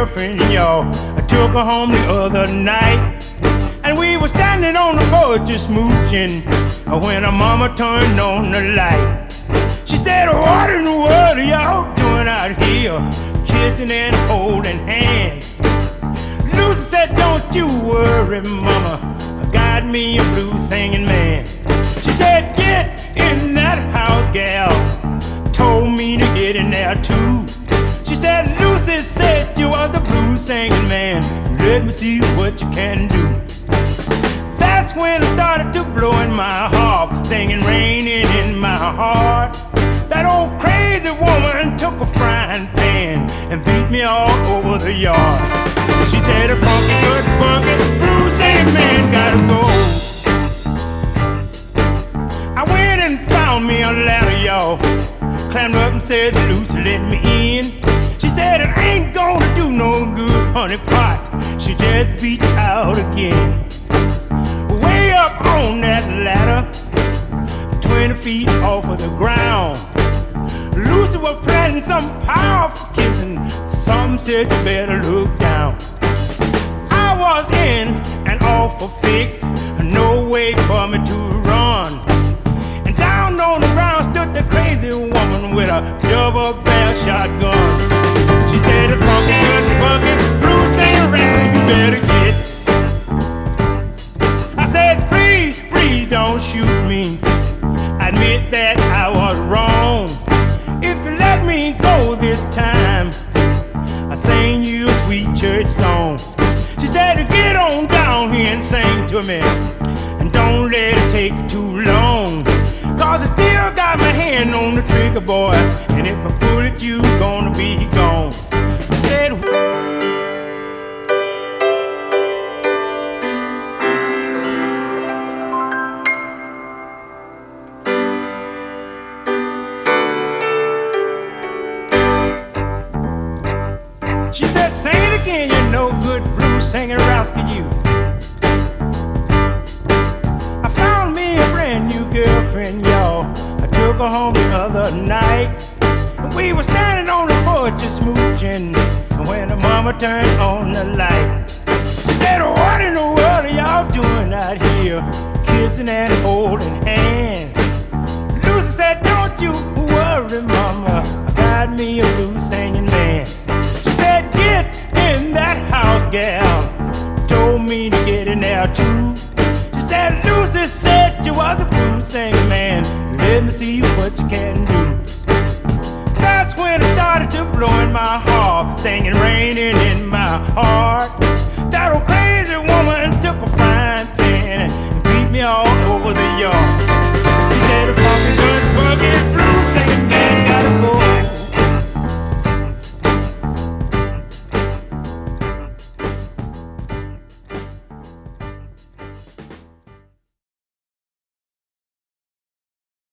girlfriend, y'all. I took her home the other night, and we were standing on the porch just smooching when her mama turned on the light. She said, what in the world are y'all doing out here, kissing and holding hands? Lucy said, don't you worry, mama, I got me a blues singing man. She said, get in that house, gal, told me to get in there too. She said, Lucy said you are the blues singing man, let me see what you can do. That's when I started to blow in my harp, singing raining in my heart. That old crazy woman took a frying pan and beat me all over the yard. She said, a funky good funky blues singing man gotta go. I went and found me a ladder, y'all, climbed up and said, Lucy, let me in. She said, it ain't gonna do no good, honey pot. She just beat out again. Way up on that ladder, 20 feet off of the ground, Lucy was planning some powerful kissing. Some said you better look down. I was in an awful fix, no way for me to run. And down on the ground stood the crazy woman with a double-barrel shotgun. She said, a funky good bucket, blues singing rascal, you better get. I said, please, please don't shoot me. I admit that I was wrong. If you let me go this time, I sing you a sweet church song. She said, get on down here and sing to me, and don't let it take too long, cause I still got my hand on the trigger, boy, and if I pull it, you gonna be gone. I said, she said, sing it again, you no good blues singing rascal, you. I found me a brand new girlfriend, y'all. I took her home the other night, and we were standing on the porch just smooching when her mama turned on the light. She said, what in the world are y'all doing out here, kissing and holding hands? Lucy said, don't you worry, mama, I got me a blues singing man. Get in that house, gal, told me to get in there too. She said, Lucy said you are the blues singing man, let me see what you can do. That's when I started to blow in my harp, singing raining in my heart.